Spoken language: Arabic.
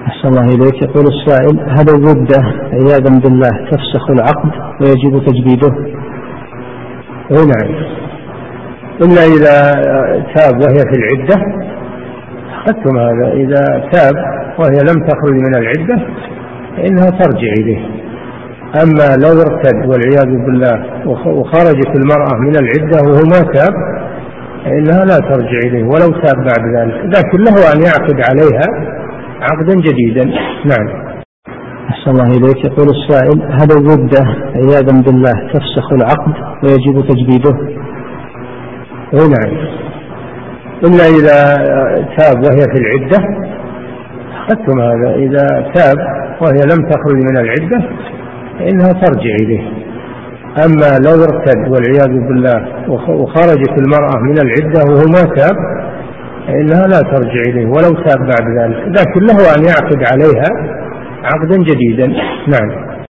أحسن الله إليك. يقول السائل: هل الردة عياذا بالله تفسخ العقد ويجب تجديده؟ نعم، إلا إذا تاب وهي في العدة. أخذتم هذا، إذا تاب وهي لم تخرج من العدة فإنها ترجع إليه. أما لو ارتد والعياذ بالله وخرجت المرأة من العدة وهو ما تاب فإنها لا ترجع إليه ولو تاب بعد ذلك، لكن له أن يعقد عليها عقدا جديدا. نعم. أحسن الله إليك. يقول السائل: هل الردة عياذا بالله تفسخ العقد ويجب تجديده؟ نعم، إلا إذا تاب وهي في العدة. أخذتم هذا، إذا تاب وهي لم تخرج من العدة فإنها ترجع إليه. أما لو ارتد والعياذ بالله وخرجت المرأة من العدة وهو ما تاب فإنها لا ترجع إليه ولو تاب بعد ذلك، لكن له أن يعقد عليها عقدا جديدا. نعم.